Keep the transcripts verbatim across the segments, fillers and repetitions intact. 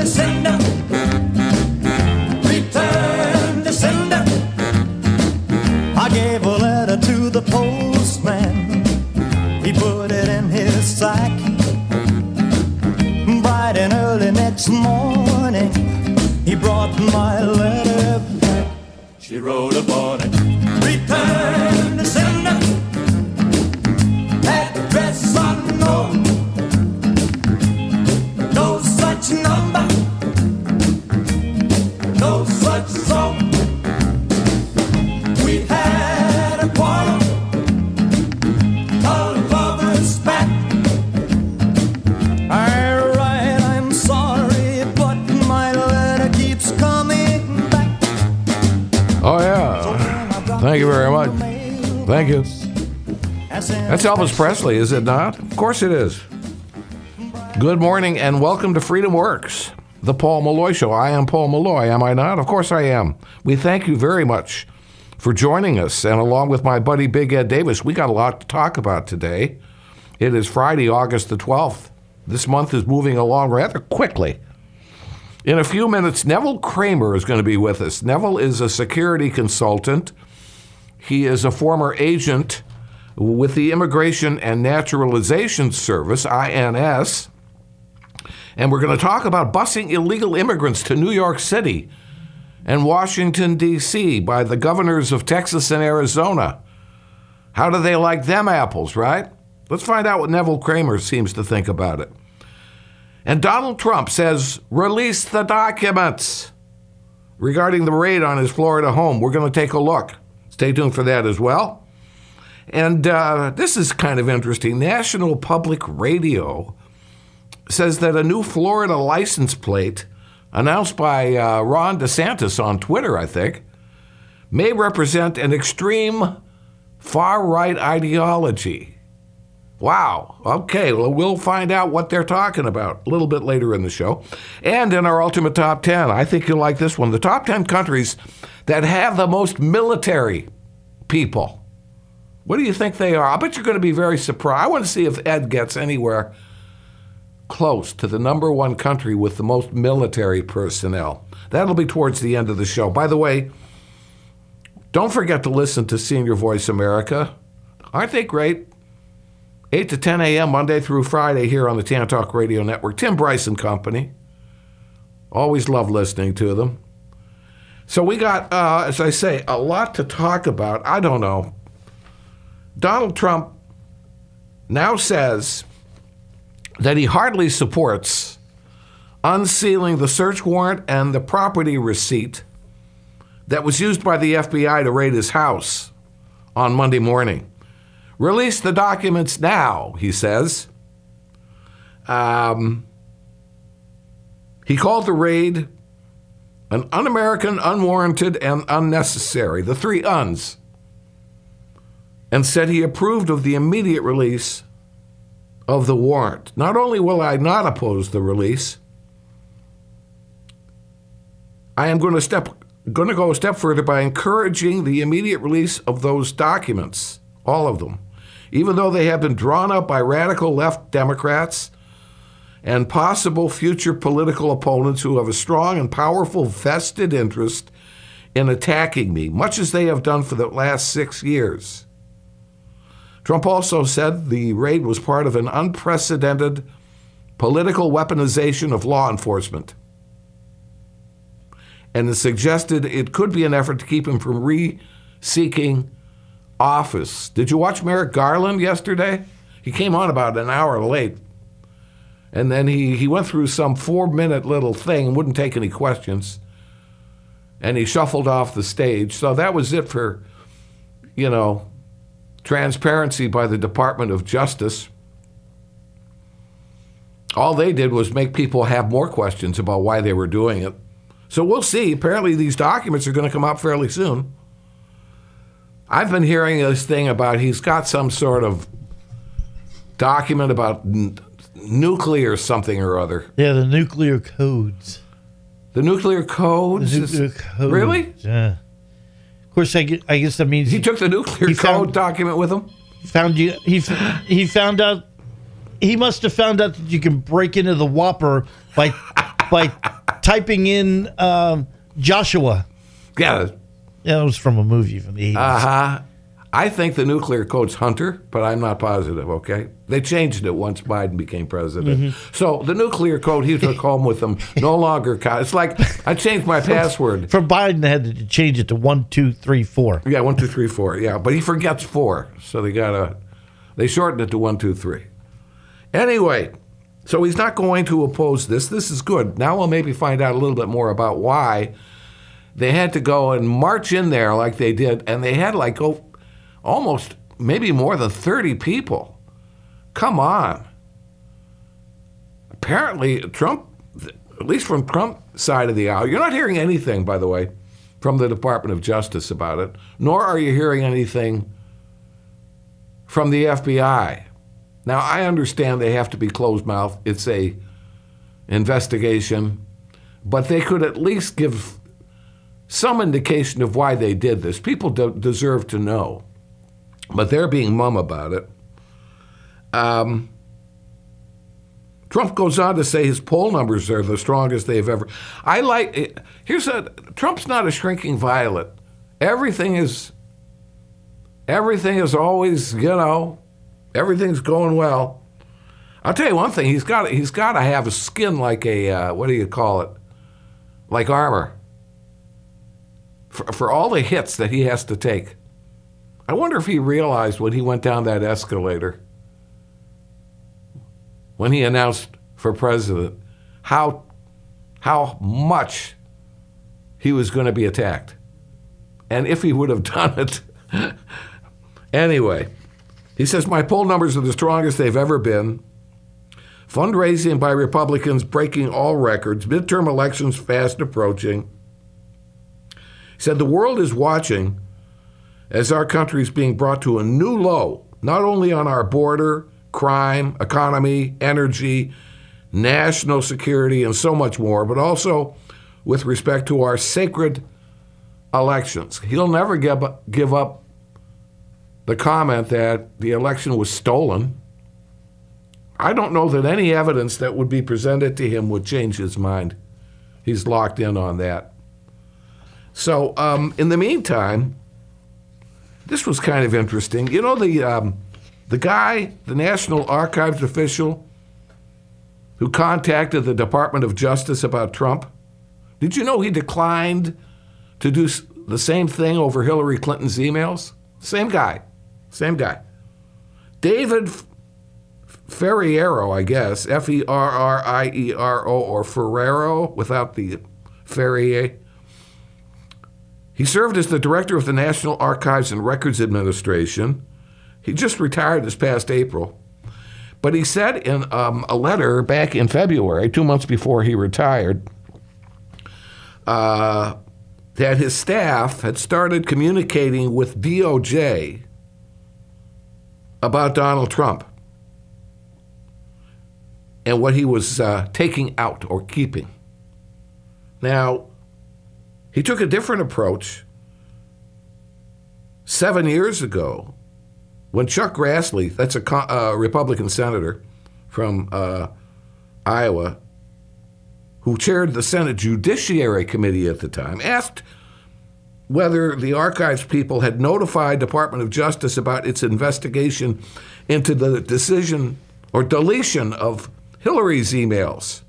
sender. Return to sender. I gave a letter to the postman. He put it in his sack. Bright and early next morning, he brought my letter back. She wrote upon it, return to sender. Address unknown. No such number. No such song. We had a quarrel. A lover's spat. Alright, I'm sorry, but my letter keeps coming back. Oh, yeah. Thank you very much. Thank you. That's Elvis Presley, is it not? Of course it is. Good morning and welcome to Freedom Works, the Paul Malloy Show. I am Paul Malloy, am I not? Of course I am. We thank you very much for joining us. And along with my buddy Big Ed Davis, we got a lot to talk about today. It is Friday, August the twelfth. This month is moving along rather quickly. In a few minutes, Neville Kramer is going to be with us. Neville is a security consultant. He is a former agent with the Immigration and Naturalization Service, I N S. And we're going to talk about busing illegal immigrants to New York City and Washington, D C by the governors of Texas and Arizona. How do they like them apples, right? Let's find out what Neville Kramer seems to think about it. And Donald Trump says, release the documents regarding the raid on his Florida home. We're going to take a look. Stay tuned for that as well. And uh, this is kind of interesting. National Public Radio says that a new Florida license plate announced by uh, Ron DeSantis on Twitter, I think, may represent an extreme far-right ideology. Wow. Okay, well, we'll find out what they're talking about a little bit later in the show. And in our Ultimate Top ten, I think you'll like this one, the top ten countries that have the most military people. What do you think they are? I bet you're going to be very surprised. I want to see if Ed gets anywhere close to the number one country with the most military personnel. That'll be towards the end of the show. By the way, don't forget to listen to Senior Voice America. Aren't they great? eight to ten a.m. Monday through Friday here on the Tan Talk Radio Network. Tim Bryce and Company. Always love listening to them. So we got, uh, as I say, a lot to talk about. I don't know. Donald Trump now says that he hardly supports unsealing the search warrant and the property receipt that was used by the F B I to raid his house on Monday morning. Release the documents now, he says. Um, he called the raid an un-American, unwarranted, and unnecessary, the three uns, and said he approved of the immediate release of the warrant. Not only will I not oppose the release, I am going to step, going to go a step further by encouraging the immediate release of those documents, all of them, even though they have been drawn up by radical left Democrats and possible future political opponents who have a strong and powerful vested interest in attacking me, much as they have done for the last six years. Trump also said the raid was part of an unprecedented political weaponization of law enforcement, and suggested it could be an effort to keep him from re-seeking office. Did you watch Merrick Garland yesterday? He came on about an hour late, and then he, he went through some four-minute little thing and wouldn't take any questions, and he shuffled off the stage. So that was it for, you know, transparency by the Department of Justice. All they did was make people have more questions about why they were doing it. So we'll see. Apparently these documents are going to come out fairly soon. I've been hearing this thing about he's got some sort of document about n- nuclear something or other. Yeah, the nuclear codes. The nuclear codes? The nuclear codes. Really? Yeah. Of course, I guess, I guess that means... He took the nuclear he code found, document with him? Found you. He, he found out... He must have found out that you can break into the Whopper by by typing in um, Joshua. Yeah. Yeah, that was from a movie from the eighties. Uh-huh. I think the nuclear code's Hunter, but I'm not positive, okay? They changed it once Biden became president. Mm-hmm. So the nuclear code he took home with him no longer counts. It's like I changed my password. For Biden, they had to change it to one, two, three, four. Yeah, one, two, three, four. Yeah, but he forgets four, so they gotta they shortened it to one, two, three. Anyway, so he's not going to oppose this. This is good. Now we'll maybe find out a little bit more about why they had to go and march in there like they did, and they had like oh. Almost, maybe more than thirty people. Come on. Apparently, Trump, at least from Trump's side of the aisle, you're not hearing anything, by the way, from the Department of Justice about it, nor are you hearing anything from the F B I. Now, I understand they have to be closed-mouthed. It's a investigation, but they could at least give some indication of why they did this. People de- deserve to know. But they're being mum about it. Um, Trump goes on to say his poll numbers are the strongest they've ever. I like. It. Here's a. Trump's not a shrinking violet. Everything is. Everything is always, you know, everything's going well. I'll tell you one thing. He's got. He's got to have a skin like a. Uh, what do you call it? Like armor. For, for all the hits that he has to take. I wonder if he realized when he went down that escalator, when he announced for president, how how much he was going to be attacked. And if he would have done it. Anyway, he says, my poll numbers are the strongest they've ever been. Fundraising by Republicans breaking all records. Midterm elections fast approaching. He said, the world is watching as our country is being brought to a new low, not only on our border, crime, economy, energy, national security, and so much more, but also with respect to our sacred elections. He'll never give, give up the comment that the election was stolen. I don't know that any evidence that would be presented to him would change his mind. He's locked in on that. So um, in the meantime, this was kind of interesting. You know, the um, the guy, the National Archives official who contacted the Department of Justice about Trump, did you know he declined to do the same thing over Hillary Clinton's emails? Same guy. Same guy. David Ferriero, I guess, F E R R I E R O, or Ferrero, without the Ferrier. He served as the director of the National Archives and Records Administration. He just retired this past April. But he said in um, a letter back in February, two months before he retired, uh, that his staff had started communicating with D O J about Donald Trump and what he was uh, taking out or keeping. Now, he took a different approach seven years ago when Chuck Grassley, that's a uh, Republican senator from uh, Iowa, who chaired the Senate Judiciary Committee at the time, asked whether the archives people had notified Department of Justice about its investigation into the decision or deletion of Hillary's emails.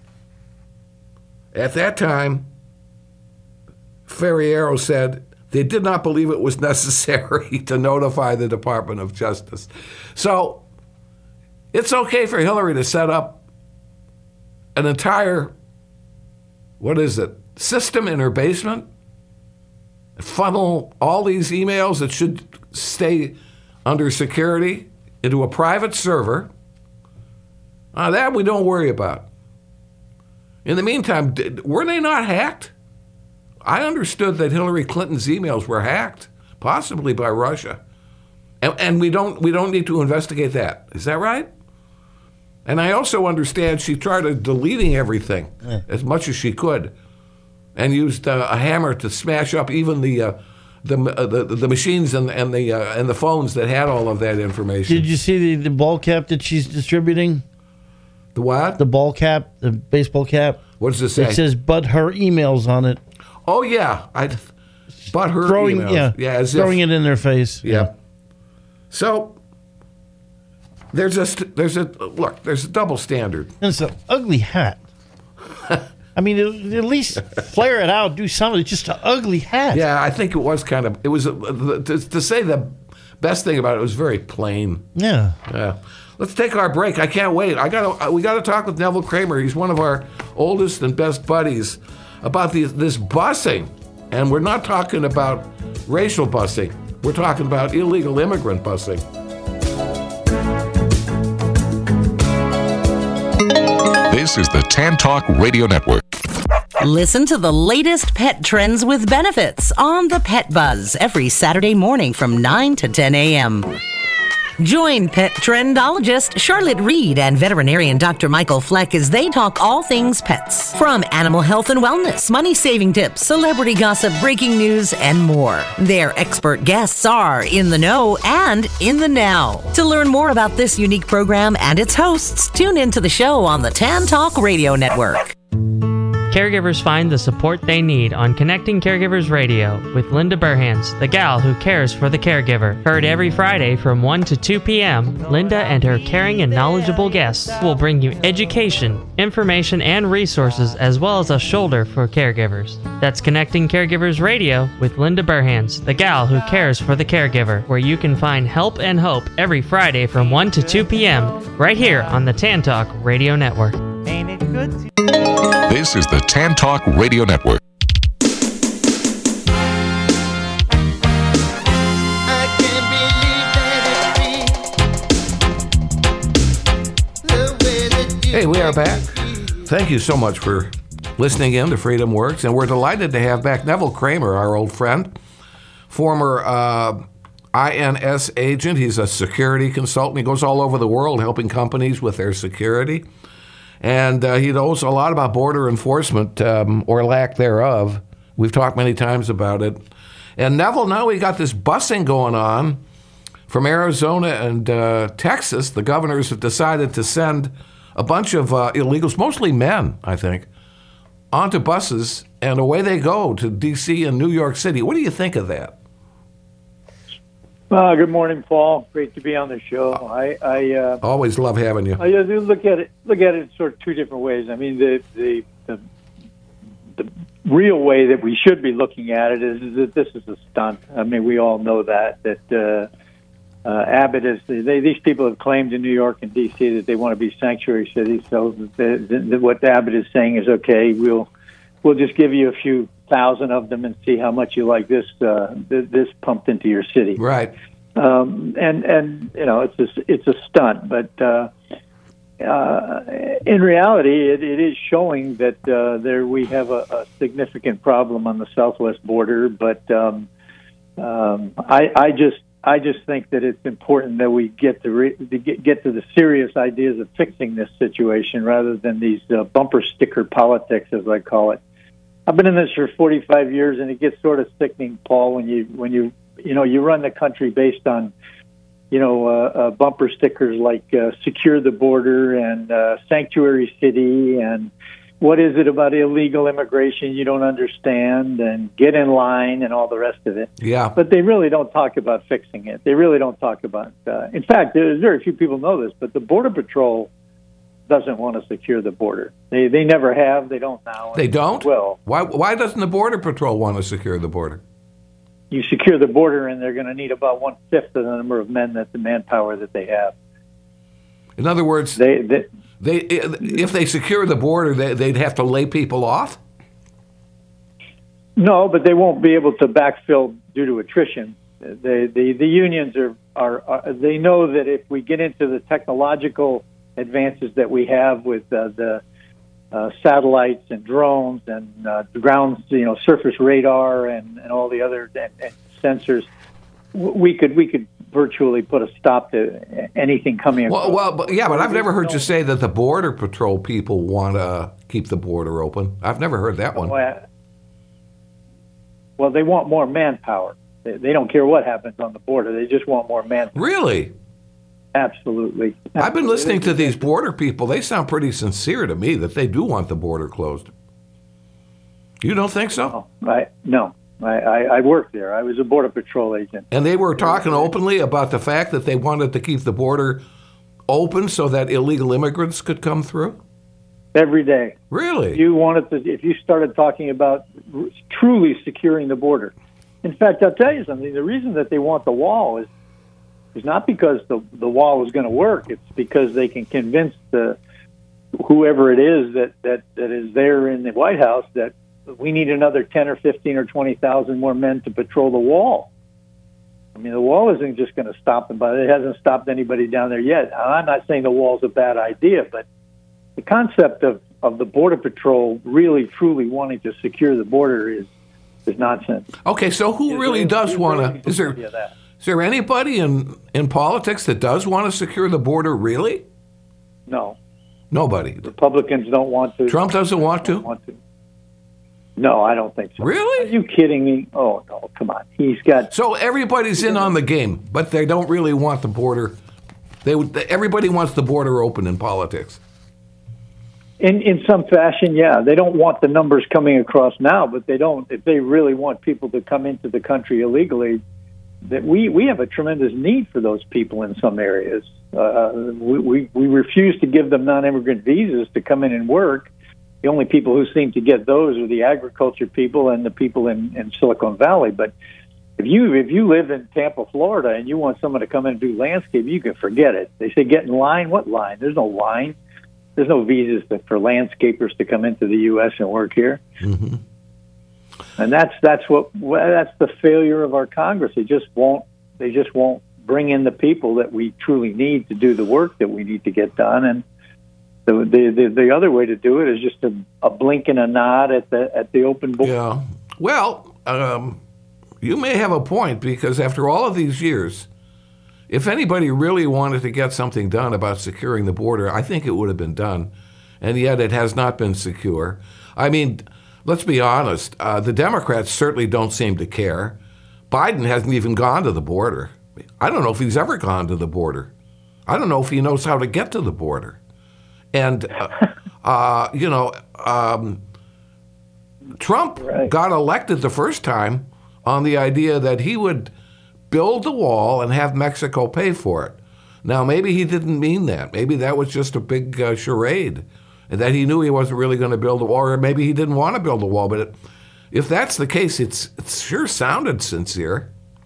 At that time, Ferriero said they did not believe it was necessary to notify the Department of Justice. So it's okay for Hillary to set up an entire, what is it, system in her basement, funnel all these emails that should stay under security into a private server. Uh, that we don't worry about. In the meantime, did, were they not hacked? I understood that Hillary Clinton's emails were hacked, possibly by Russia. And, and we don't we don't need to investigate that. Is that right? And I also understand she tried deleting everything yeah. as much as she could and used uh, a hammer to smash up even the uh, the, uh, the the machines and, and the uh, and the phones that had all of that information. Did you see the, the ball cap that she's distributing? The what? The ball cap, the baseball cap. What does it say? It says, but her emails on it. Oh, yeah. I, but her Throwing, emails. yeah, yeah as throwing if, it in their face. Yeah. So there's a st- there's a look. There's a double standard. And it's an ugly hat. I mean, at least flare it out, do something. It's just an ugly hat. Yeah, I think it was kind of. It was uh, to, to say the best thing about it, it was very plain. Yeah. Yeah. Let's take our break. I can't wait. I got we got to talk with Neville Kramer. He's one of our oldest and best buddies about the, this busing, and we're not talking about racial busing. We're talking about illegal immigrant busing. This is the Tan Talk Radio Network. Listen to the latest pet trends with benefits on the Pet Buzz every Saturday morning from nine to ten a.m. Join pet trendologist Charlotte Reed and veterinarian Doctor Michael Fleck as they talk all things pets. From animal health and wellness, money-saving tips, celebrity gossip, breaking news, and more. Their expert guests are in the know and in the now. To learn more about this unique program and its hosts, tune into the show on the Tan Talk Radio Network. Caregivers find the support they need on Connecting Caregivers Radio with Linda Burhans, the gal who cares for the caregiver. Heard every Friday from one to two p.m., Linda and her caring and knowledgeable guests will bring you education, information, and resources as well as a shoulder for caregivers. That's Connecting Caregivers Radio with Linda Burhans, the gal who cares for the caregiver, where you can find help and hope every Friday from one to two p.m. right here on the Tan Talk Radio Network. Ain't it good to This is the Tan Talk Radio Network. I can't believe that it's me. The way that you Hey, we are back. Thank you so much for listening in to Freedom Works, and we're delighted to have back Neville Kramer, our old friend, former uh, I N S agent. He's a security consultant. He goes all over the world helping companies with their security. And uh, he knows a lot about border enforcement, um, or lack thereof. We've talked many times about it. And Neville, now we got this busing going on from Arizona and uh, Texas. The governors have decided to send a bunch of uh, illegals, mostly men, I think, onto buses, and away they go to D C and New York City. What do you think of that? Uh, good morning, Paul. Great to be on the show. I, I uh, Always love having you. I uh, look at it look at it sort of two different ways. I mean, the the the, the real way that we should be looking at it is, is that this is a stunt. I mean, we all know that that uh, uh, Abbott is. They, these people have claimed in New York and D C that they want to be sanctuary cities. So the, the, the, what Abbott is saying is, okay, we'll we'll just give you a few thousand of them and see how much you like this uh, th- this pumped into your city. Right. Um, and and you know it's a, it's a stunt, but uh, uh, in reality, it, it is showing that uh, there we have a, a significant problem on the southwest border. But um, um, I, I just I just think that it's important that we get to, re- to get, get to the serious ideas of fixing this situation rather than these uh, bumper sticker politics, as I call it. I've been in this for forty-five years, and it gets sort of sickening, Paul, when you when you you know you run the country based on you know uh, uh, bumper stickers like uh, "Secure the Border" and uh, "Sanctuary City" and "What is it about illegal immigration you don't understand?" and "Get in line" and all the rest of it. Yeah. But they really don't talk about fixing it. They really don't talk about. Uh, in fact, there's very few people know this, but the Border Patrol doesn't want to secure the border. They they never have. They don't now. They don't? Well, Why, why doesn't the Border Patrol want to secure the border? you secure the border, and they're going to need about one fifth of the number of men that the manpower that they have. In other words, They, they they if they secure the border, they, they'd have to lay people off? no, but they won't be able to backfill due to attrition. The the, the unions are, are are they know that if we get into the technological advances that we have with uh, the uh, satellites and drones and uh, ground, you know, surface radar and, and all the other and, and sensors, w- we could we could virtually put a stop to anything coming across. Well, well, but, yeah, but I've never heard you say that the Border Patrol people want to keep the border open. I've never heard that one. Well, they want more manpower. They, they don't care what happens on the border. They just want more manpower. Really? Absolutely. I've been listening to these border people. They sound pretty sincere to me that they do want the border closed. You don't think so? No, I, no. I, I, I worked there. I was a Border Patrol agent. And they were talking openly about the fact that they wanted to keep the border open so that illegal immigrants could come through? Every day. Really? If you wanted to, if you started talking about r- truly securing the border. In fact, I'll tell you something. The reason that they want the wall is is not because the the wall is going to work. It's because they can convince the whoever it is that, that, that is there in the White House that we need another ten or fifteen or twenty thousand more men to patrol the wall. I mean, the wall isn't just going to stop them, but it hasn't stopped anybody down there yet. I'm not saying the wall's a bad idea, but the concept of, of the Border Patrol really, truly wanting to secure the border is is nonsense. Okay, so who really does want to? Is there is there anybody in in politics that does want to secure the border? Really? No. Nobody. Republicans don't want to. Trump doesn't want to? Want to. No, I don't think so. Really? Are you kidding me? Oh, no, come on. He's got... So everybody's in on the game, but they don't really want the border. They Everybody wants the border open in politics. In in some fashion, yeah. They don't want the numbers coming across now, but they don't... If they really want people to come into the country illegally, that we, we have a tremendous need for those people in some areas. Uh, we, we, we refuse to give them non-immigrant visas to come in and work. The only people who seem to get those are the agriculture people and the people in, in Silicon Valley. But if you if you live in Tampa, Florida, and you want someone to come in and do landscape, you can forget it. They say get in line. What line? There's no line. There's no visas to, for landscapers to come into the U S and work here. Mm-hmm. And that's that's what that's the failure of our Congress. They just won't. They just won't bring in the people that we truly need to do the work that we need to get done. And The, the the the other way to do it is just a, a blink and a nod at the at the open border. Yeah. Well, um, you may have a point, because after all of these years, if anybody really wanted to get something done about securing the border, I think it would have been done, and yet it has not been secure. I mean, let's be honest. Uh, the Democrats certainly don't seem to care. Biden hasn't even gone to the border. I don't know if he's ever gone to the border. I don't know if he knows how to get to the border. And, uh, uh, you know, um, Trump right. got elected the first time on the idea that he would build the wall and have Mexico pay for it. Now, maybe he didn't mean that. Maybe that was just a big uh, charade, and that he knew he wasn't really going to build a wall, or maybe he didn't want to build a wall. But it, if that's the case, it's it sure sounded sincere.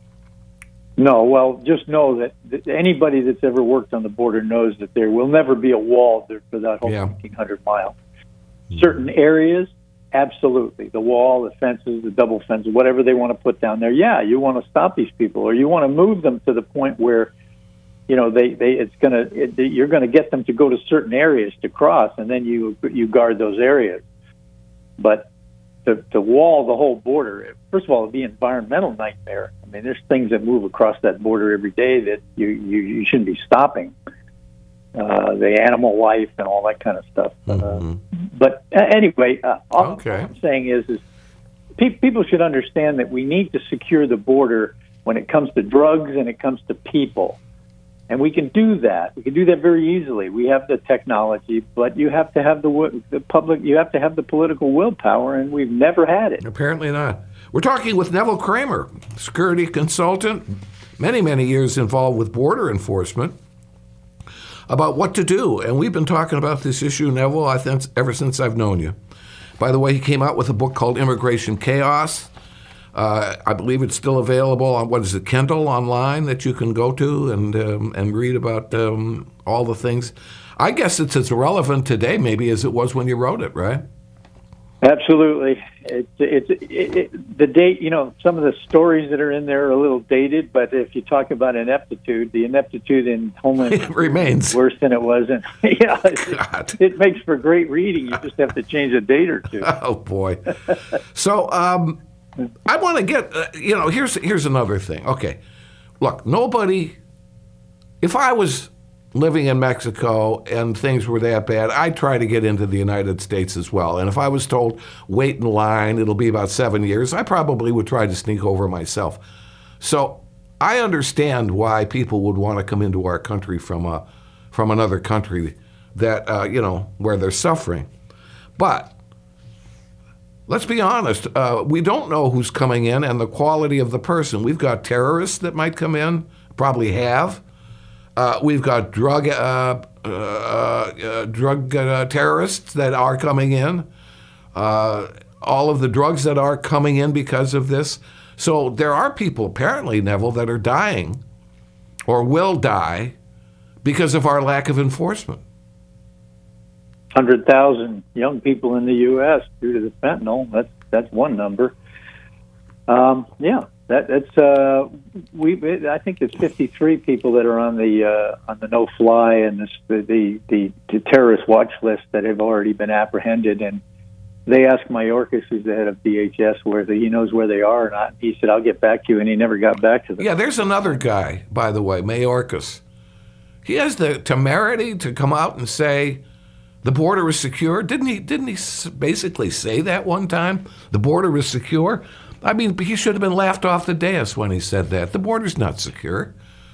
No, well, just know that, that anybody that's ever worked on the border knows that there will never be a wall there for that whole yeah. fifteen hundred miles. Certain areas, absolutely. The wall, the fences, the double fences, whatever they want to put down there. Yeah, you want to stop these people, or you want to move them to the point where, you know, they, they it's gonna it, you're going to get them to go to certain areas to cross, and then you you guard those areas. But to, to wall the whole border, first of all, it'd be an environmental nightmare. I mean, there's things that move across that border every day that you, you, you shouldn't be stopping. Uh, the animal life and all that kind of stuff. Mm-hmm. Uh, but uh, anyway, uh, all, okay. all I'm saying is, is pe- people should understand that we need to secure the border when it comes to drugs and it comes to people. And we can do that. We can do that very easily. We have the technology, but you have to have the, the public, you have to have the political willpower, and we've never had it. Apparently not. We're talking with Neville Kramer, security consultant, many, many years involved with border enforcement, about what to do. And we've been talking about this issue, Neville, I think, ever since I've known you. By the way, he came out with a book called Immigration Chaos. Uh, I believe it's still available on, what is it, Kindle online, that you can go to and um, and read about um, all the things. I guess it's as relevant today maybe as it was when you wrote it, right? Absolutely. It's it's it, it, the date. You know, some of the stories that are in there are a little dated, but if you talk about ineptitude, the ineptitude in Homeland it remains is worse than it was. And yeah, it, it makes for great reading. You just have to change a date or two. Oh boy. So um, I want to get. Uh, you know, here's here's another thing. Okay, look, nobody. If I was living in Mexico and things were that bad, I'd try to get into the United States as well. And if I was told, wait in line, it'll be about seven years, I probably would try to sneak over myself. So I understand why people would want to come into our country from a, from another country that, uh, you know, where they're suffering. But let's be honest, uh, we don't know who's coming in and the quality of the person. We've got terrorists that might come in, probably have. Uh, we've got drug uh, uh, uh, drug uh, terrorists that are coming in. Uh, all of the drugs that are coming in because of this. So there are people, apparently, Neville, that are dying or will die because of our lack of enforcement. one hundred thousand young people in the U S due to the fentanyl. That's that's one number. Um, yeah, that, that's uh, we. I think it's fifty-three people that are on the uh, on the no-fly and this, the, the the the terrorist watch list that have already been apprehended. And they asked Mayorkas, who's the head of D H S, whether he knows where they are or not. He said, "I'll get back to you," and he never got back to them. Yeah, there's another guy, by the way, Mayorkas. He has the temerity to come out and say the border is secure. Didn't he? Didn't he basically say that one time? The border is secure. I mean, he should have been laughed off the dais when he said that. The border's not secure.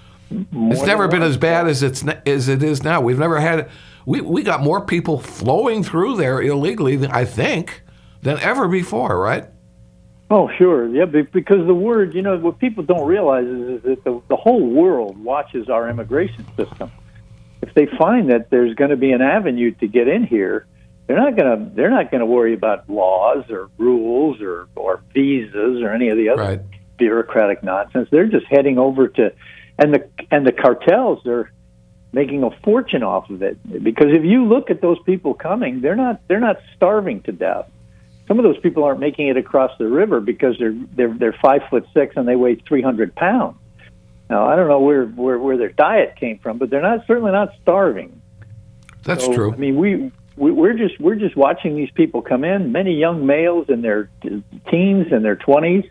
More it's never been one. as bad as it's as it is now. We've never had. We we got more people flowing through there illegally, I think, than ever before, right? Oh, sure. Yeah, because the word, you know, what people don't realize is, is that the, the whole world watches our immigration system. If they find that there's going to be an avenue to get in here, they're not going to they're not going to worry about laws or rules or, or visas or any of the other right. bureaucratic nonsense. They're just heading over to, and the and the cartels are making a fortune off of it. Because if you look at those people coming, they're not they're not starving to death. Some of those people aren't making it across the river because they're they're they're five foot six and they weigh three hundred pounds. Now I don't know where, where, where their diet came from, but they're not certainly not starving. That's so, true. I mean, we, we we're just we're just watching these people come in. Many young males in their teens and their twenties,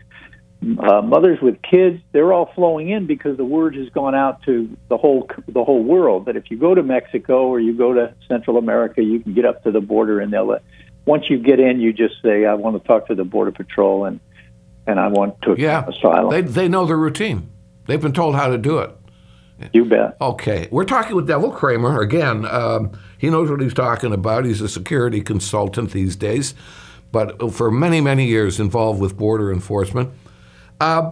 uh, mothers with kids. They're all flowing in because the word has gone out to the whole the whole world that if you go to Mexico or you go to Central America, you can get up to the border and they'll let. Once you get in, you just say, "I want to talk to the Border Patrol and and I want to yeah. asylum." They they know the routine. They've been told how to do it. You bet. Okay, we're talking with Neville Kramer again. Um, he knows what he's talking about. He's a security consultant these days, but for many many years involved with border enforcement. Uh,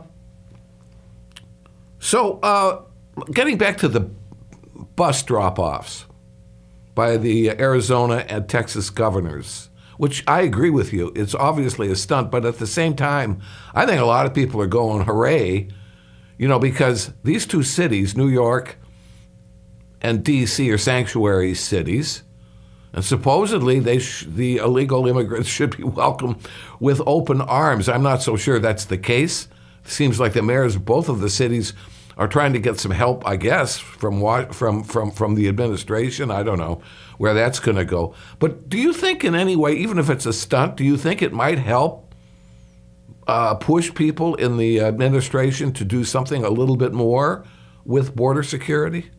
so, uh, getting back to the bus drop-offs by the Arizona and Texas governors. Which I agree with you. It's obviously a stunt, but at the same time, I think a lot of people are going hooray, you know, because these two cities, New York and D C, are sanctuary cities, and supposedly they sh- the illegal immigrants should be welcomed with open arms. I'm not so sure that's the case. It seems like the mayors of both of the cities are trying to get some help, I guess, from from from from the administration. I don't know where that's going to go. But do you think in any way, even if it's a stunt, do you think it might help uh, push people in the administration to do something a little bit more with border security?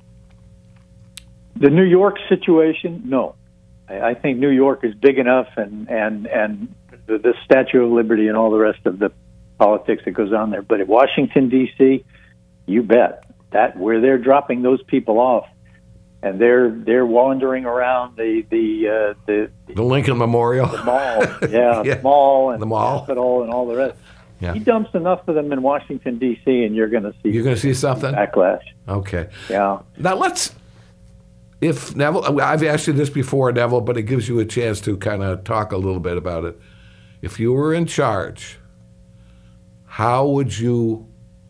The New York situation, no. I, I think New York is big enough, and and and the, the Statue of Liberty and all the rest of the politics that goes on there. But at Washington D C, you bet that where they're dropping those people off, and they're they're wandering around the the uh, the, the Lincoln Memorial, the mall, yeah, yeah. the mall and the mall, the Capitol, and all the rest. Yeah. He dumps enough of them in Washington D C, and you're going to see you're going to see something backlash. Okay, yeah. Now let's. If Neville, I've asked you this before, Neville, but it gives you a chance to kind of talk a little bit about it. If you were in charge, how would you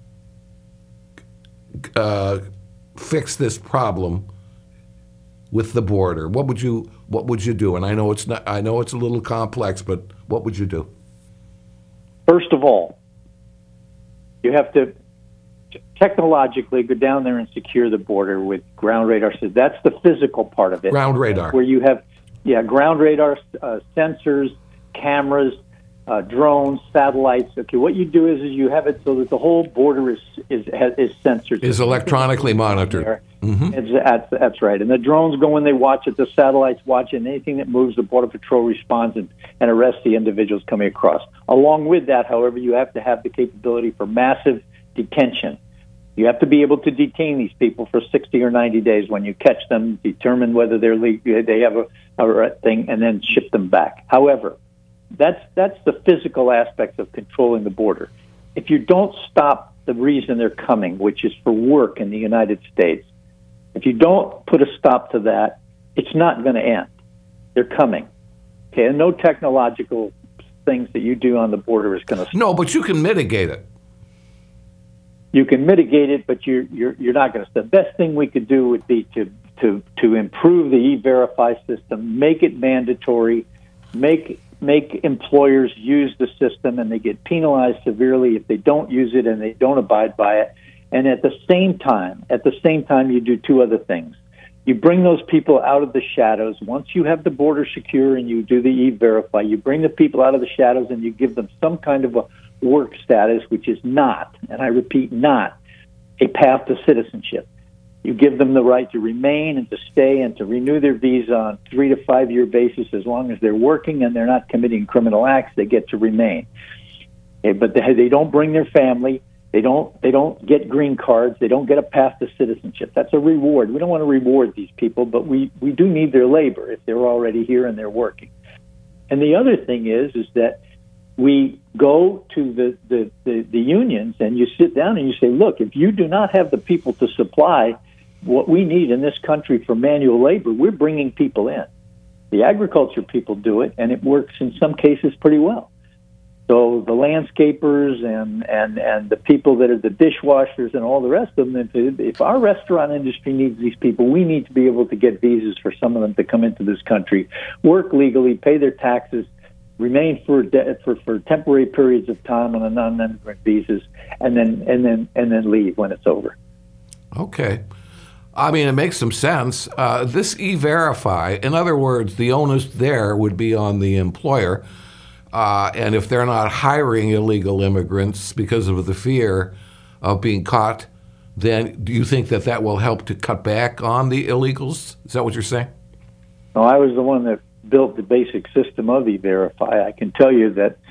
uh, fix this problem with the border? What would you What would you do? And I know it's not. I know it's a little complex, but what would you do? First of all, you have to technologically go down there and secure the border with ground radar. So that's the physical part of it. Ground radar. Where you have, yeah, ground radar, uh, sensors, cameras, uh, drones, satellites. Okay, what you do is, is you have it so that the whole border is is is censored. Is electronically monitored. Mm-hmm. It's, that's, that's right. And the drones go in, they watch it, the satellites watch it, and anything that moves, the Border Patrol responds and, and arrests the individuals coming across. Along with that, however, you have to have the capability for massive detention. You have to be able to detain these people for sixty or ninety days when you catch them, determine whether they're legal, they have a, a thing, and then ship them back. However, that's that's the physical aspects of controlling the border. If you don't stop the reason they're coming, which is for work in the United States, if you don't put a stop to that, it's not going to end. They're coming. Okay, and no technological things that you do on the border is going to stop. No, but you can mitigate it. You can mitigate it, but you're you're you're not going to. The best thing we could do would be to to to improve the E-Verify system, make it mandatory, make make employers use the system, and they get penalized severely if they don't use it and they don't abide by it. And at the same time, at the same time, you do two other things. You bring those people out of the shadows. Once you have the border secure and you do the E-Verify, you bring the people out of the shadows and you give them some kind of a work status, which is not, and I repeat, not a path to citizenship. You give them the right to remain and to stay and to renew their visa on three to five year basis as long as they're working and they're not committing criminal acts. They get to remain, okay, but they, they don't bring their family. They don't. They don't get green cards. They don't get a path to citizenship. That's a reward. We don't want to reward these people, but we, we do need their labor if they're already here and they're working. And the other thing is, is that we go to the, the, the, the unions and you sit down and you say, look, if you do not have the people to supply what we need in this country for manual labor, we're bringing people in. The agriculture people do it, and it works in some cases pretty well. So the landscapers and, and, and the people that are the dishwashers and all the rest of them, if, if our restaurant industry needs these people, we need to be able to get visas for some of them to come into this country, work legally, pay their taxes, remain for, de- for for temporary periods of time on a non-immigrant visas, and then and then and then leave when it's over. Okay, I mean it makes some sense. Uh, this E-Verify, in other words, the onus there would be on the employer, uh, and if they're not hiring illegal immigrants because of the fear of being caught, then do you think that that will help to cut back on the illegals? Is that what you're saying? No, I was the one that built the basic system of E-Verify. I can tell you that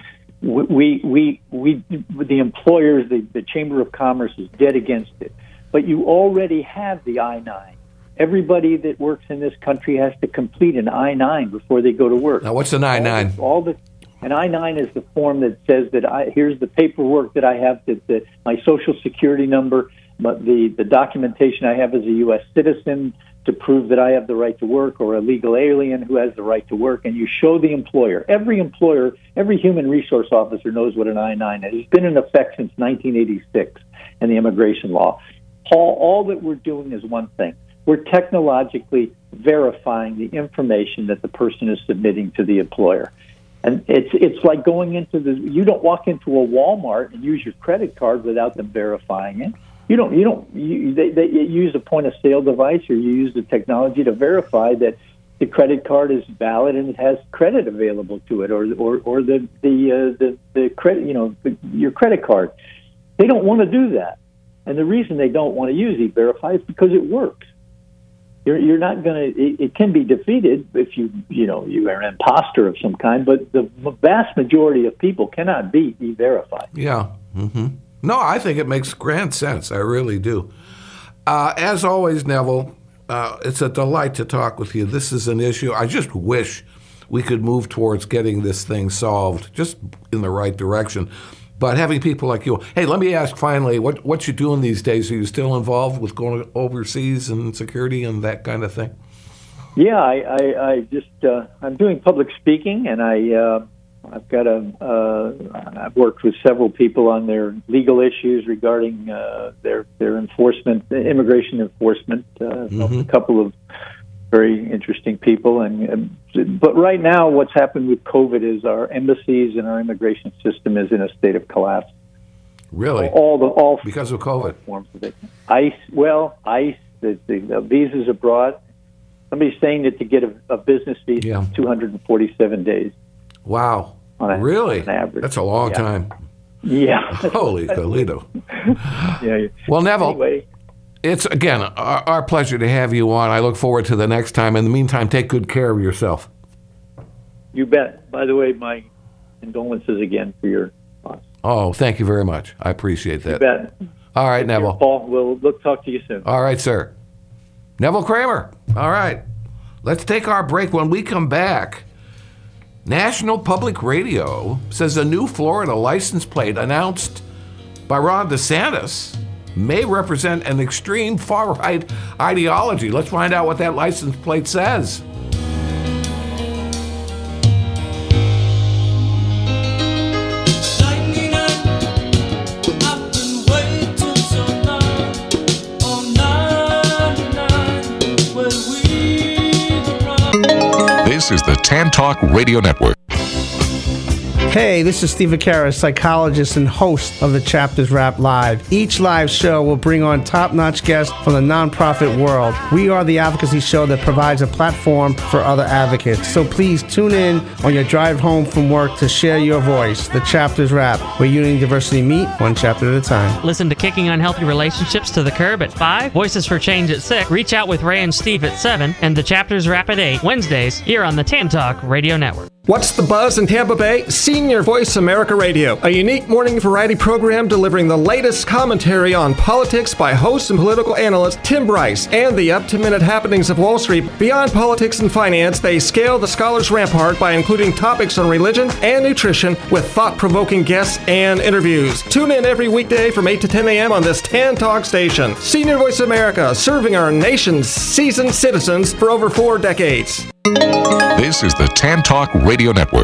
we, we, we, the employers, the, the Chamber of Commerce is dead against it. But you already have the I nine. Everybody that works in this country has to complete an I nine before they go to work. Now, what's an I nine? All the, all the an I nine is the form that says that I, here's the paperwork that I have, that, that my Social Security number, but the, the documentation I have as a U S citizen, to prove that I have the right to work, or a legal alien who has the right to work, and you show the employer. Every employer, every human resource officer knows what an I nine is. It's been in effect since nineteen eighty-six in the immigration law. All, all that we're doing is one thing. We're technologically verifying the information that the person is submitting to the employer. And it's it's like going into the, you don't walk into a Walmart and use your credit card without them verifying it. You don't. You don't. You, they, they use a point of sale device, or you use the technology to verify that the credit card is valid and it has credit available to it, or or, or the the, uh, the the credit. You know, the, your credit card. They don't want to do that, and the reason they don't want to use E-Verify is because it works. You're you're not going to. It, it can be defeated if you you know you are an imposter of some kind, but the vast majority of people cannot beat E-Verify. Yeah. Mm-hmm. No, I think it makes grand sense. I really do. Uh, as always, Neville, uh, it's a delight to talk with you. This is an issue. I just wish we could move towards getting this thing solved, just in the right direction. But having people like you, hey, let me ask finally, what what you doing these days? Are you still involved with going overseas and security and that kind of thing? Yeah, I, I, I just uh, I'm doing public speaking, and I. Uh, I've got a. Uh, I've worked with several people on their legal issues regarding uh, their their enforcement, immigration enforcement. Uh, mm-hmm. A couple of very interesting people, and uh, but right now, what's happened with COVID is our embassies and our immigration system is in a state of collapse. Really, all the all because of COVID forms of it. ICE, well, ICE, the, the, the visas abroad. Somebody's saying that to get a, a business visa, yeah. two hundred forty-seven days. Wow. On a, really? On average. That's a long yeah. time. Yeah. Holy Toledo. yeah. Well, Neville, anyway. It's, again, our, our pleasure to have you on. I look forward to the next time. In the meantime, take good care of yourself. You bet. By the way, my condolences again for your loss. Oh, thank you very much. I appreciate that. You bet. All right, Take care, Neville. Paul, we'll look talk to you soon. All right, sir. Neville Kramer. All right. Let's take our break. When we come back, National Public Radio says a new Florida license plate announced by Ron DeSantis may represent an extreme far-right ideology. Let's find out what that license plate says. This is the Tan Talk Radio Network. Hey, this is Steve Vaccaro, psychologist and host of the Chapters Wrap Live. Each live show will bring on top-notch guests from the nonprofit world. We are the advocacy show that provides a platform for other advocates. So please tune in on your drive home from work to share your voice. The Chapters Wrap, where unity and diversity meet one chapter at a time. Listen to Kicking Unhealthy Relationships to the Curb at five, Voices for Change at six, Reach Out with Ray and Steve at seven, and the Chapters Wrap at eight, Wednesdays, here on the Tan Talk Radio Network. What's the buzz in Tampa Bay? Senior Voice America Radio, a unique morning variety program delivering the latest commentary on politics by host and political analyst Tim Bryce and the up-to-minute happenings of Wall Street. Beyond politics and finance, they scale the scholar's rampart by including topics on religion and nutrition with thought-provoking guests and interviews. Tune in every weekday from eight to ten a.m. on this Tan Talk station. Senior Voice America, serving our nation's seasoned citizens for over four decades. This is the Tan Talk Radio Network.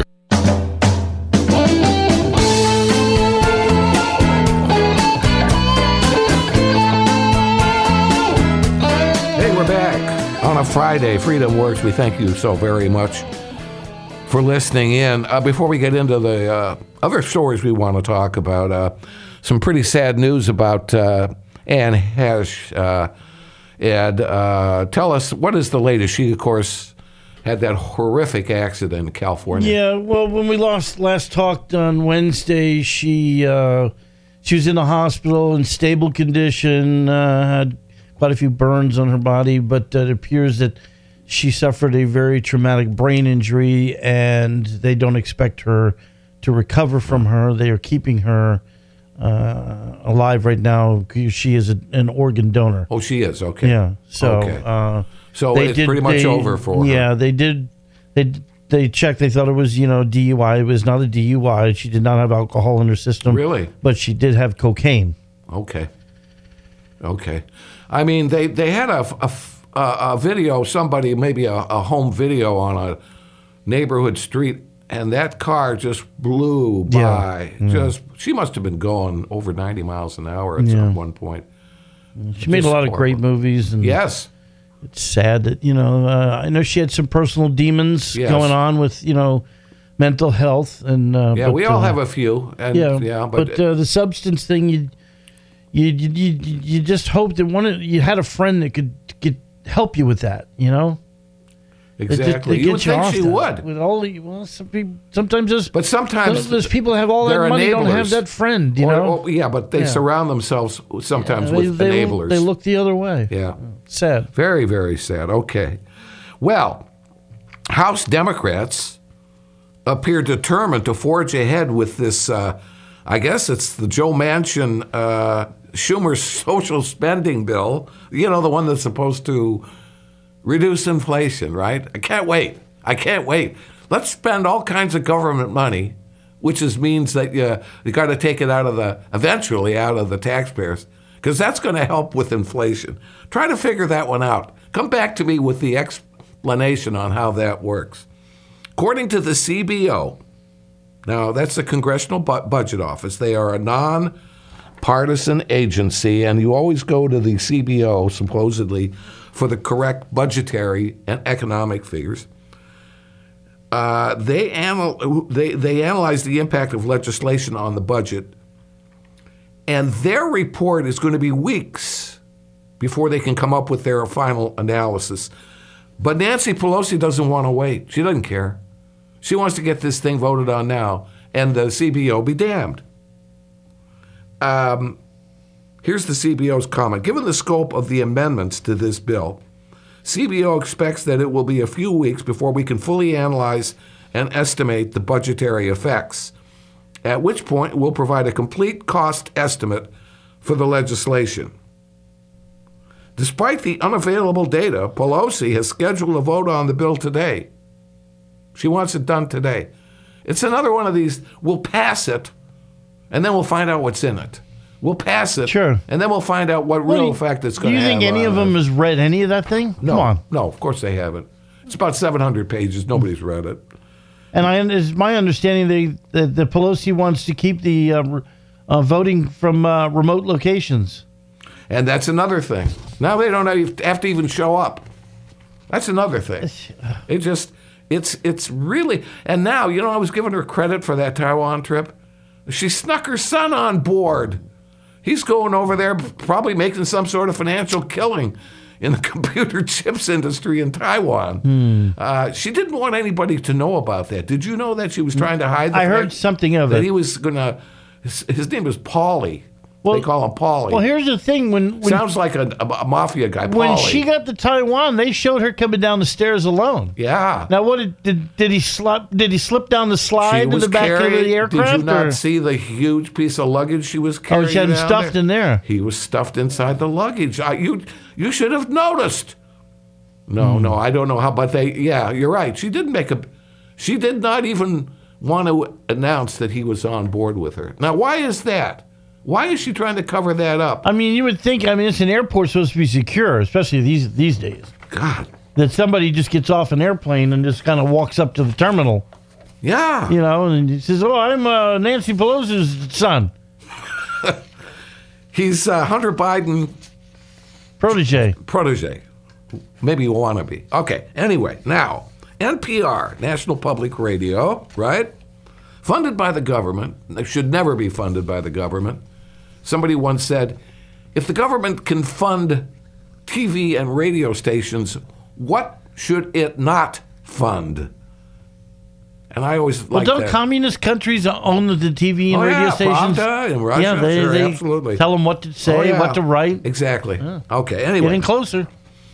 Hey, we're back on a Friday. Freedom Works. We thank you so very much for listening in. Uh, before we get into the uh, other stories we want to talk about, uh, some pretty sad news about uh, Anne Hesh. Uh, Ed, uh, tell us, what is the latest? She, of course, had that horrific accident in California. Yeah, well, when we lost last talked on Wednesday, she uh, she was in the hospital in stable condition, uh, had quite a few burns on her body, but it appears that she suffered a very traumatic brain injury, and they don't expect her to recover from her. They are keeping her uh, alive right now because she is a, an organ donor. Oh, she is? Okay. Yeah, so... Okay. Uh, So They it's did- pretty much they- over for her. Yeah, they did. They they checked. They thought it was you know D U I. It was not a D U I. She did not have alcohol in her system. Really? But she did have cocaine. Okay. Okay. I mean, they, they had a, a, a video, somebody, maybe a, a home video on a neighborhood street, and that car just blew by. Yeah. Yeah. Just She must have been going over ninety miles an hour at Yeah. some one point. She made a Just lot of great horrible. movies. And Yes. it's sad that you know. Uh, I know she had some personal demons Yes. going on with you know mental health and uh, Yeah, but, we all uh, have a few. And yeah, yeah, but, but, uh, the substance thing, you you you you, you just hope that one of, you had a friend that could could help you with that. You know. It just- exactly. it You would gets you think off she that. would. With all the, well, some people, sometimes just But sometimes those, those people have all that they're money, don't have enablers. that friend. You Or- know. or- yeah, but they Yeah. surround themselves sometimes they, with they, enablers. They look the other way. Yeah. Sad. Very, very sad. Okay. Well, House Democrats appear determined to forge ahead with this, uh, I guess it's the Joe Manchin, uh, Schumer social spending bill, you know, the one that's supposed to reduce inflation, right? I can't wait. I can't wait. Let's spend all kinds of government money, which is means that you, you got to take it out of the, eventually out of the taxpayers, because that's going to help with inflation. Try to figure that one out. Come back to me with the explanation on how that works. According to the C B O, now that's the Congressional Bu- Budget Office. They are a non-partisan agency, and you always go to the C B O, supposedly, for the correct budgetary and economic figures. Uh, they, anal- they, they analyze the impact of legislation on the budget, and their report is going to be weeks before they can come up with their final analysis. But Nancy Pelosi doesn't want to wait. She doesn't care. She wants to get this thing voted on now, and the C B O be damned. Um, here's the C B O's comment. Given the scope of the amendments to this bill, C B O expects that it will be a few weeks before we can fully analyze and estimate the budgetary effects. at which point we'll provide a complete cost estimate for the legislation. Despite the unavailable data, Pelosi has scheduled a vote on the bill today. She wants it done today. It's another one of these, we'll pass it, and then we'll find out what's in it. We'll pass it, sure, and then we'll find out what real well, effect it's going to have. Do you think any of them it. has read any of that thing? No, Come on. no, of course they haven't. It's about seven hundred pages. Nobody's read it. And I, it's my understanding they, that the Pelosi wants to keep the uh, uh, voting from uh, remote locations. And that's another thing. Now they don't have to even show up. That's another thing. It just, it's it's really, and now, you know, I was giving her credit for that Taiwan trip. She snuck her son on board. He's going over there probably making some sort of financial killing in the computer chips industry in Taiwan. Hmm. Uh, she didn't want anybody to know about that. Did you know that she was trying to hide the I fact heard something of that it. he was going to, his, his name was Paulie. Well, they call him Paulie. Well, here's the thing. When, when Sounds like a, a, a mafia guy, When Paulie. she got to Taiwan, they showed her coming down the stairs alone. Yeah. Now, what did did, did he slip? Did he slip down the slide She to was the back carrying, of the aircraft? Did you not or? see the huge piece of luggage she was carrying? Oh, she had him down stuffed there? in there. He was stuffed inside the luggage. I, you you should have noticed. No, no, I don't know how, but they. Yeah, you're right. She didn't make a. She did not even want to announce that he was on board with her. Now, why is that? Why is she trying to cover that up? I mean, you would think. I mean, it's an airport supposed to be secure, especially these these days. God, that somebody just gets off an airplane and just kind of walks up to the terminal. Yeah, you know, and he says, "Oh, I'm uh, Nancy Pelosi's son." He's uh, Hunter Biden protege. Protege, maybe wannabe. Okay. Anyway, now N P R, National Public Radio, right? Funded by the government. They should never be funded by the government. Somebody once said, if the government can fund T V and radio stations, what should it not fund? And I always well, like don't that. communist countries own the T V and oh, radio yeah, stations? Pravda in Russia, yeah, they, sure, they absolutely. tell them what to say, oh, yeah. what to write. Exactly. Yeah. Okay, anyway. Getting closer.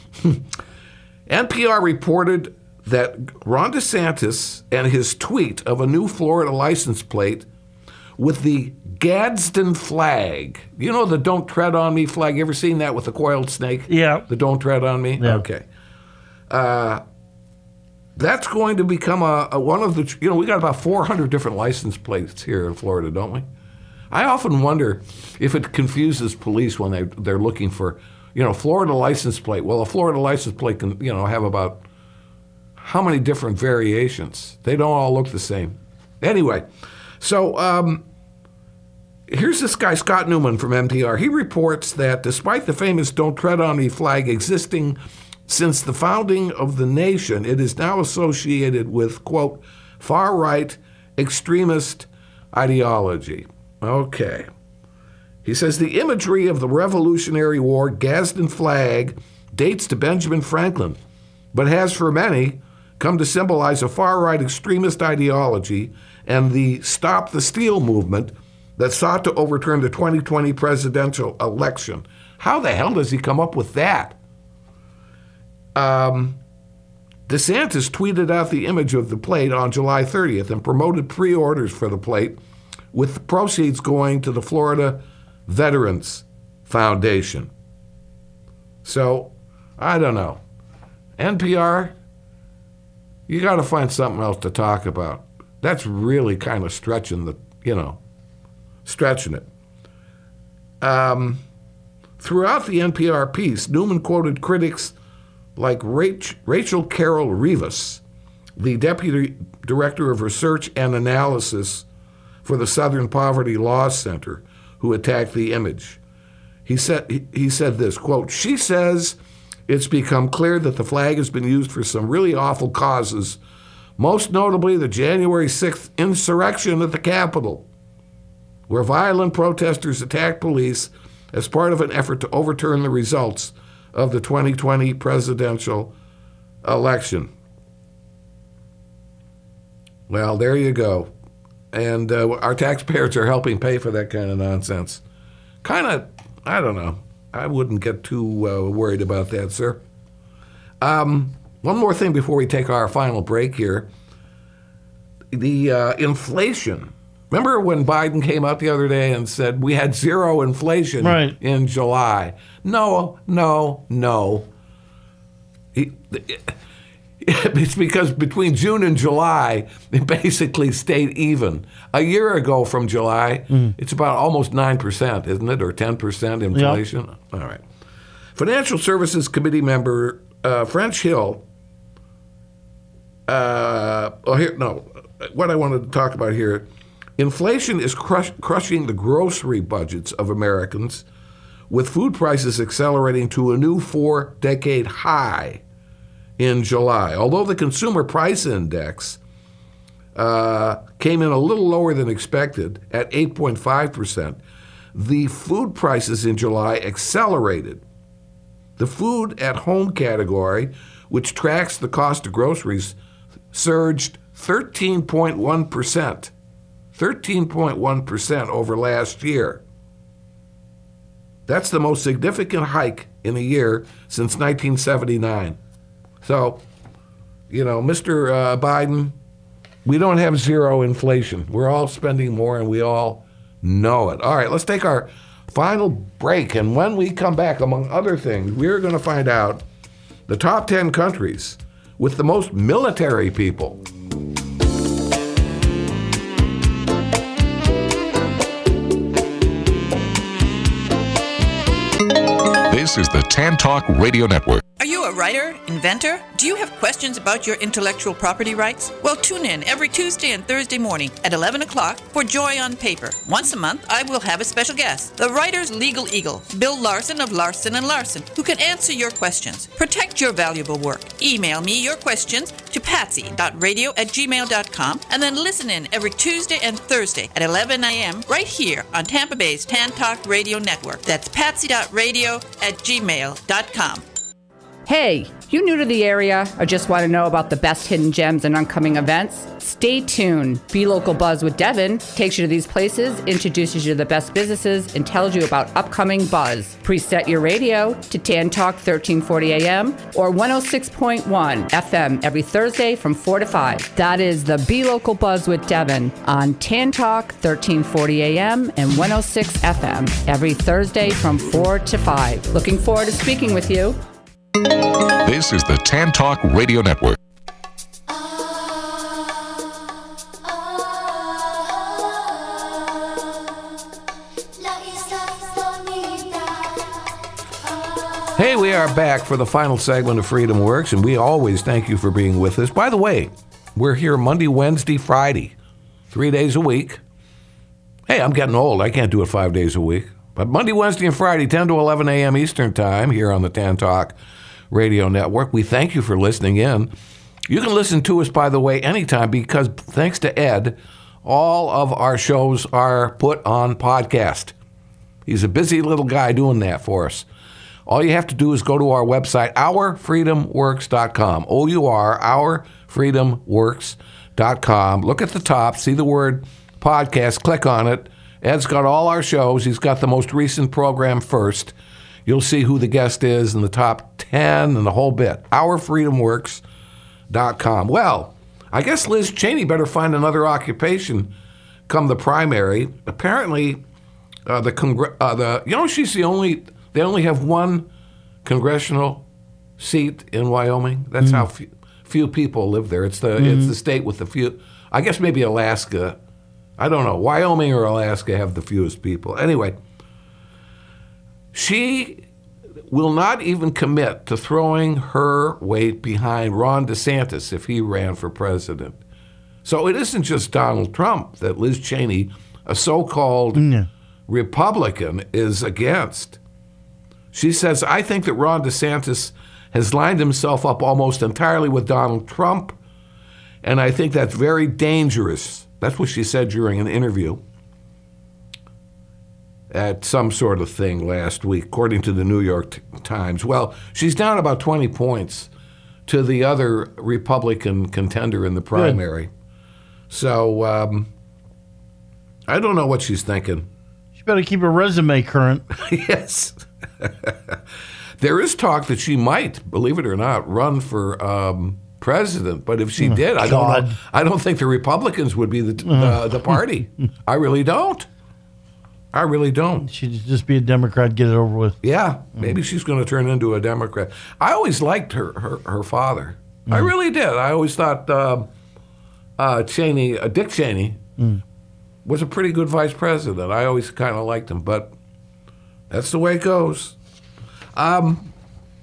N P R reported that Ron DeSantis and his tweet of a new Florida license plate with the Gadsden flag. You know the Don't Tread on Me flag? You ever seen that with the coiled snake? Yeah. The Don't Tread on Me? Yeah. Okay. Uh, that's going to become a, a one of the, you know, we got about four hundred different license plates here in Florida, don't we? I often wonder if it confuses police when they, they're looking for, you know, Florida license plate. Well, a Florida license plate can, you know, have about how many different variations? They don't all look the same. Anyway, so um, here's this guy, Scott Newman from N P R. He reports that despite the famous Don't Tread on Me flag existing since the founding of the nation, it is now associated with, quote, far-right extremist ideology. Okay. He says the imagery of the Revolutionary War Gadsden flag dates to Benjamin Franklin, but has for many come to symbolize a far-right extremist ideology and the Stop the Steal movement that sought to overturn the twenty twenty presidential election. How the hell does he come up with that? Um, DeSantis tweeted out the image of the plate on July thirtieth and promoted pre-orders for the plate, with the proceeds going to the Florida Veterans Foundation. So, I don't know. N P R, you got to find something else to talk about. That's really kind of stretching the, you know, stretching it. Um, throughout the N P R piece, Newman quoted critics like Rach- Rachel Carroll Rivas, the Deputy Director of Research and Analysis for the Southern Poverty Law Center, who attacked the image. He said, he, he said this, quote, she says it's become clear that the flag has been used for some really awful causes, most notably the January sixth insurrection at the Capitol, where violent protesters attacked police as part of an effort to overturn the results of the twenty twenty presidential election. Well, there you go. And uh, our taxpayers are helping pay for that kind of nonsense. Kind of, I don't know. I wouldn't get too uh, worried about that, sir. Um, one more thing before we take our final break here. The uh, inflation Remember when Biden came out the other day and said we had zero inflation right. in July? No, no, no. He, it's because between June and July, it basically stayed even. A year ago from July, mm. it's about almost nine percent, isn't it, or ten percent inflation? Yep. All right. Financial Services Committee member uh, French Hill, uh, oh, here, no, what I wanted to talk about here, inflation is crush, crushing the grocery budgets of Americans, with food prices accelerating to a new four-decade high in July. Although the Consumer Price Index uh, came in a little lower than expected at eight point five percent, the food prices in July accelerated. The food at home category, which tracks the cost of groceries, surged thirteen point one percent. thirteen point one percent over last year. That's the most significant hike in a year since nineteen seventy-nine. So, you know, Mister Uh, Biden, we don't have zero inflation. We're all spending more, and we all know it. All right, let's take our final break. And when we come back, among other things, we're going to find out the top ten countries with the most military people. This is the Tan Talk Radio Network. Are you a writer, inventor? Do you have questions about your intellectual property rights? Well, tune in every Tuesday and Thursday morning at eleven o'clock for Joy on Paper. Once a month, I will have a special guest, the writer's legal eagle, Bill Larson of Larson and Larson, who can answer your questions. Protect your valuable work. Email me your questions to patsy dot radio at gmail dot com and then listen in every Tuesday and Thursday at eleven a.m. right here on Tampa Bay's Tan Talk Radio Network. That's patsy dot radio at gmail dot com. Hey, you new to the area or just want to know about the best hidden gems and upcoming events? Stay tuned. Be Local Buzz with Devin takes you to these places, introduces you to the best businesses, and tells you about upcoming buzz. Preset your radio to Tan Talk thirteen forty a.m. or one oh six point one F M every Thursday from four to five. That is the Be Local Buzz with Devin on Tan Talk thirteen forty a.m. and one oh six F M every Thursday from four to five. Looking forward to speaking with you. This is the Tan Talk Radio Network. Hey, we are back for the final segment of Freedom Works, and we always thank you for being with us. By the way, we're here Monday, Wednesday, Friday, three days a week. Hey, I'm getting old. I can't do it five days a week. But Monday, Wednesday, and Friday, ten to eleven a.m. Eastern Time here on the Tan Talk Radio Network. We thank you for listening in. You can listen to us, by the way, anytime because thanks to Ed, all of our shows are put on podcast. He's a busy little guy doing that for us. All you have to do is go to our website, our freedom works dot com. O U R, our freedom works dot com. Look at the top, see the word podcast, click on it. Ed's got all our shows. He's got the most recent program first. You'll see who the guest is in the top ten and the whole bit. our freedom works dot com. Well, I guess Liz Cheney better find another occupation come the primary. Apparently, uh, the congr- uh, the you know she's the only. They only have one congressional seat in Wyoming. That's mm. how few, few people live there. It's the mm. it's the state with the few. I guess maybe Alaska. I don't know. Wyoming or Alaska have the fewest people. Anyway, she will not even commit to throwing her weight behind Ron DeSantis if he ran for president. So it isn't just Donald Trump that Liz Cheney, a so-called mm. Republican, is against. She says, I think that Ron DeSantis has lined himself up almost entirely with Donald Trump, and I think that's very dangerous. That's what she said during an interview at some sort of thing last week, according to the New York Times. Well, she's down about twenty points to the other Republican contender in the primary. Good. So um, I don't know what she's thinking. She better keep her resume current. Yes. There is talk that she might, believe it or not, run for um, president. But if she Oh, did, I don't God. know. I don't think the Republicans would be the uh, the party. I really don't. I really don't. She'd just be a Democrat, get it over with. Yeah, maybe she's going to turn into a Democrat. I always liked her her, her father. I really did. I always thought um, uh, Cheney, uh, Dick Cheney, Mm. was a pretty good vice president. I always kind of liked him, but that's the way it goes. Um,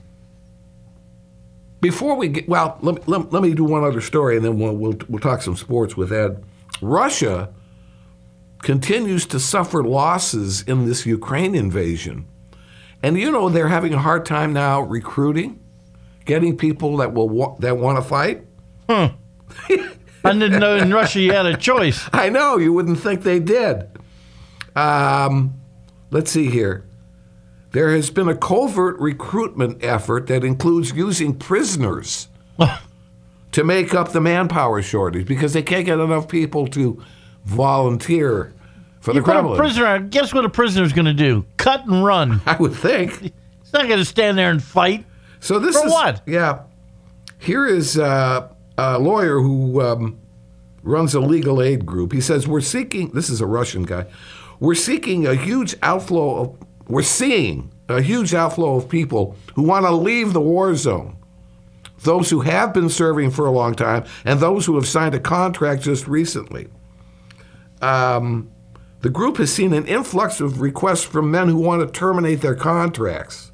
before we get, well, let me, let, let me do one other story, and then we'll, we'll we'll talk some sports with Ed. Russia continues to suffer losses in this Ukraine invasion, and you know they're having a hard time now recruiting, getting people that will wa- that want to fight. Huh. I didn't know in Russia you had a choice. I know, you wouldn't think they did. Um, let's see here. There has been a covert recruitment effort that includes using prisoners to make up the manpower shortage because they can't get enough people to volunteer for the You put a Kremlin. prisoner, guess what a prisoner's going to do? Cut and run. I would think. He's not going to stand there and fight. So this For is what? Yeah. Here is uh, a lawyer who um, runs a legal aid group. He says we're seeking. This is a Russian guy. We're seeking a huge outflow of. We're seeing a huge outflow of people who want to leave the war zone. Those who have been serving for a long time and those who have signed a contract just recently. Um, the group has seen an influx of requests from men who want to terminate their contracts.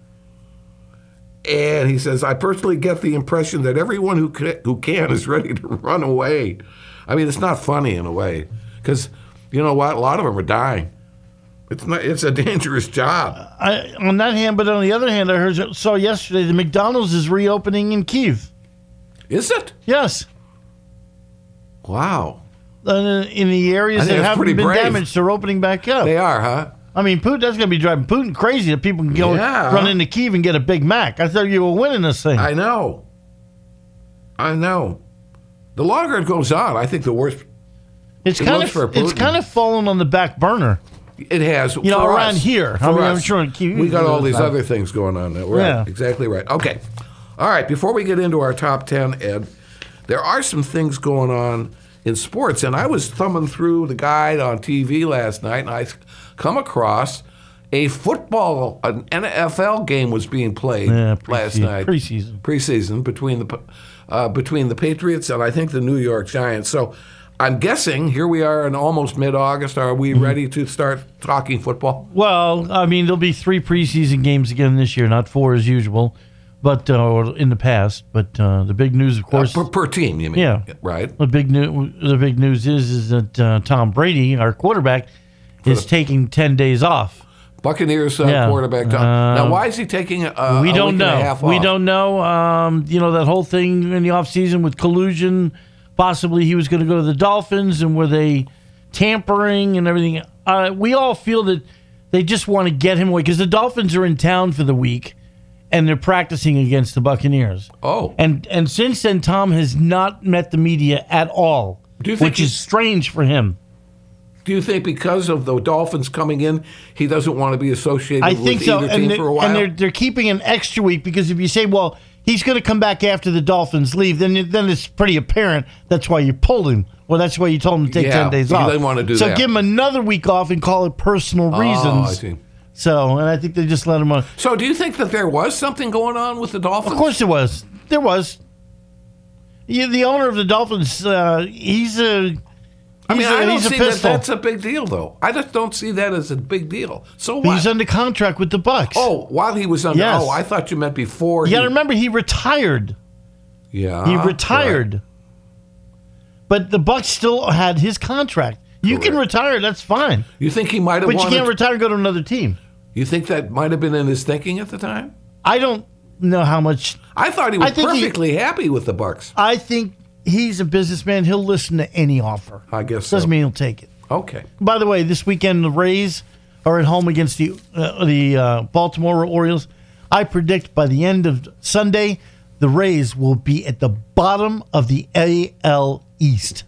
And he says, I personally get the impression that everyone who can, who can is ready to run away. I mean, it's not funny in a way because, you know what, a lot of them are dying. It's not. It's a dangerous job. I, on that hand, but on the other hand, I heard saw yesterday the McDonald's is reopening in Kyiv. Is it? Yes. Wow. Uh, in the areas I think that that's haven't pretty been brave. damaged, they're opening back up. They are, huh? I mean, Putin, that's going to be driving Putin crazy that people can go Yeah. run into Kyiv and get a Big Mac. I thought you were winning this thing. I know. I know. The longer it goes on, I think the worse. It's it kind looks for of it's Putin. kind of fallen on the back burner. It has. You know, for around us. here. For I mean, us. I'm sure in Kyiv- we got all these uh, other things going on now. Right. Yeah. Exactly right. Okay. All right. Before we get into our top ten, Ed, there are some things going on in sports, and I was thumbing through the guide on T V last night, and I come across a football, an N F L game was being played Yeah, last preseason- night. preseason. Preseason between the uh, between the Patriots and I think the New York Giants. So I'm guessing here we are in almost mid-August. Are we Mm-hmm. ready to start talking football? Well, I mean, there'll be three preseason games again this year, not four as usual, but uh, in the past. But uh, the big news, of course, Uh, per, per team, you mean? Yeah. Right. the big new the big news is is that uh, Tom Brady, our quarterback, is taking ten days off. Buccaneers uh, Yeah. quarterback. Tom. Um, now, why is he taking a, we a don't week and a know. half We off? don't know. Um, you know that whole thing in the offseason with collusion. Possibly he was going to go to the Dolphins, and were they tampering and everything? Uh, we all feel that they just want to get him away because the Dolphins are in town for the week, and they're practicing against the Buccaneers. Oh. And and since then, Tom has not met the media at all, Do you think which he- is strange for him. Do you think because of the Dolphins coming in, he doesn't want to be associated I with think so, either and, team they, for a while? and they're they're keeping an extra week because if you say, well, he's going to come back after the Dolphins leave, then then it's pretty apparent that's why you pulled him. Well, that's why you told him to take Yeah, ten days he off. didn't want to do so that. give him another week off and call it personal reasons. Oh, I see. So, and I think they just let him on. So do you think that there was something going on with the Dolphins? Of course, there was. There was. Yeah, the owner of the Dolphins, uh, he's a. I mean, he's a- I don't he's a see that pistol. that's a big deal, though. I just don't see that as a big deal. So what? He's under contract with the Bucks. Oh, while he was under. Yes. Oh, I thought you meant before. you he, got to remember he retired. Yeah, He retired. right. But the Bucks still had his contract. You can retire, that's fine. You think he might have But you wanted? can't retire and go to another team. you think that might have been in his thinking at the time? I don't know how much. I thought he was I think he- perfectly happy with the Bucks. I think he's a businessman. He'll listen to any offer. I guess so. Doesn't mean he'll take it. Okay. By the way, this weekend the Rays are at home against the uh, the uh, Baltimore Orioles. I predict by the end of Sunday, the Rays will be at the bottom of the A L East.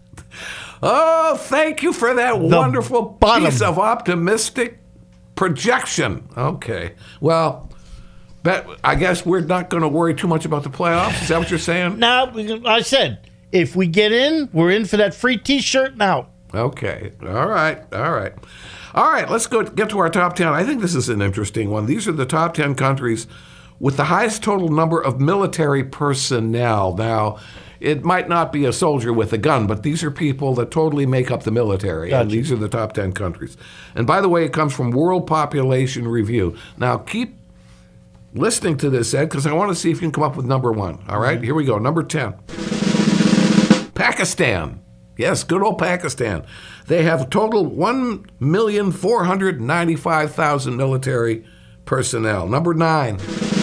Oh, thank you for that The wonderful bottom. piece of optimistic projection. Okay. Well, Bet, I guess we're not going to worry too much about the playoffs. Is that what you're saying? No, I said, if we get in, we're in for that free T-shirt and out. Okay. All right. All right. All right. Let's go get to our top ten. I think this is an interesting one. These are the top ten countries with the highest total number of military personnel. Now, it might not be a soldier with a gun, but these are people that totally make up the military. Gotcha. And these are the top ten countries. And by the way, it comes from World Population Review. Now, keep listening to this, Ed, because I want to see if you can come up with number one. All right? Mm-hmm. Here we go. Number ten. Pakistan. Yes, good old Pakistan. They have a total one million four hundred ninety-five thousand military personnel. Number nine.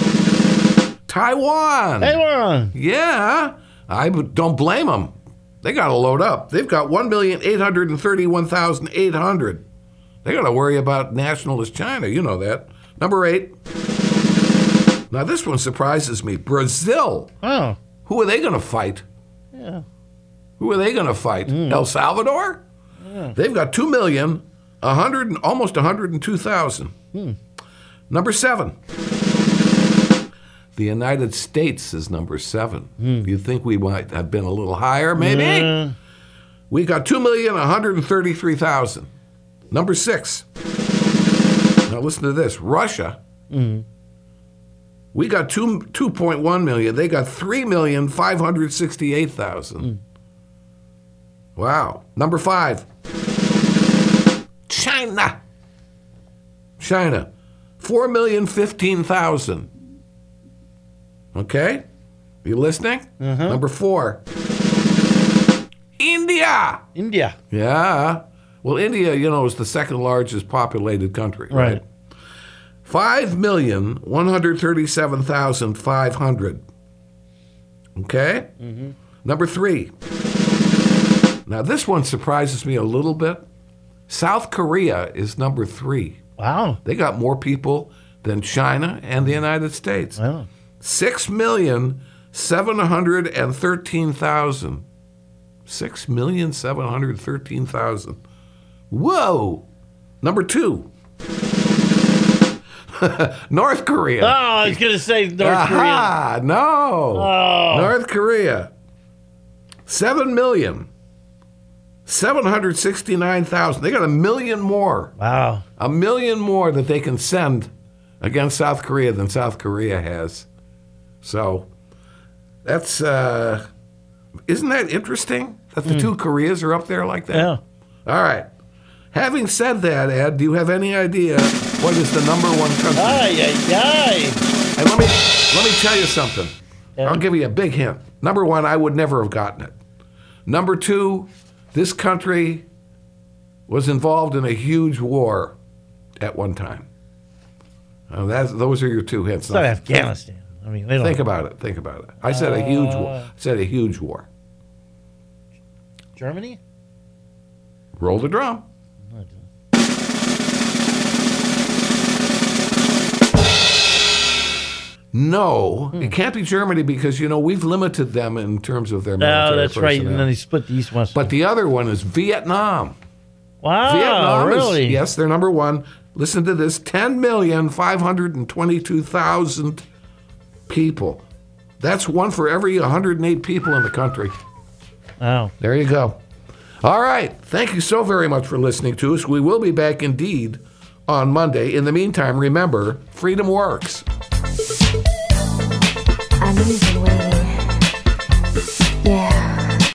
Taiwan. Taiwan. Yeah. I don't blame them. They got to load up. They've got one million eight hundred thirty-one thousand eight hundred. They got to worry about nationalist China. You know that. Number eight. Now, this one surprises me. Brazil. Oh. Who are they going to fight? Yeah. Who are they going to fight? Mm. El Salvador? Yeah. They've got two million, one hundred, almost one hundred two thousand. Mm. Number seven. The United States is number seven. Mm. You think we might have been a little higher, maybe? Yeah. We got two million, one hundred thirty-three thousand. Number six. Now listen to this. Russia. Mm. We got two, two point one million. They got three million, five hundred sixty-eight thousand. Mm. Wow. Number five. China. China. four million, fifteen thousand. Okay? You listening? Uh-huh. Number four. India. India. Yeah. Well, India, you know, is the second largest populated country, right? right? five million, one hundred thirty-seven thousand five hundred. Okay? Mm-hmm. Number three. Now, this one surprises me a little bit. South Korea is number three. Wow. They got more people than China and the United States. Wow. Six million, seven hundred thirteen thousand. Six million, seven hundred thirteen thousand. Whoa! Number two. North Korea. Oh, I was going to say North Aha, Korea. No. Oh. North Korea. Seven million. seven hundred sixty-nine thousand. They got a million more. Wow. A million more that they can send against South Korea than South Korea has. So that's, uh, isn't that interesting that the mm. two Koreas are up there like that? Yeah. All right. Having said that, Ed, do you have any idea what is the number one country? Aye, aye, aye. And let me, let me tell you something. Yeah. I'll give you a big hint. Number one, I would never have gotten it. Number two, this country was involved in a huge war at one time. Uh, that's, those are your two hints. It's not Afghanistan. I mean, they don't think about it. Think about it. I said a huge war. I said a huge war. Germany? Roll the drum. No, hmm. it can't be Germany because, you know, we've limited them in terms of their military No, that's personnel. right. And then they split the East-West. But the other one is Vietnam. Wow, Vietnam really? Is, yes, they're number one. Listen to this, ten million, five hundred twenty-two thousand people. That's one for every one hundred eight people in the country. Wow. There you go. All right. Thank you so very much for listening to us. We will be back indeed on Monday. In the meantime, remember, freedom works. I'm losing weight.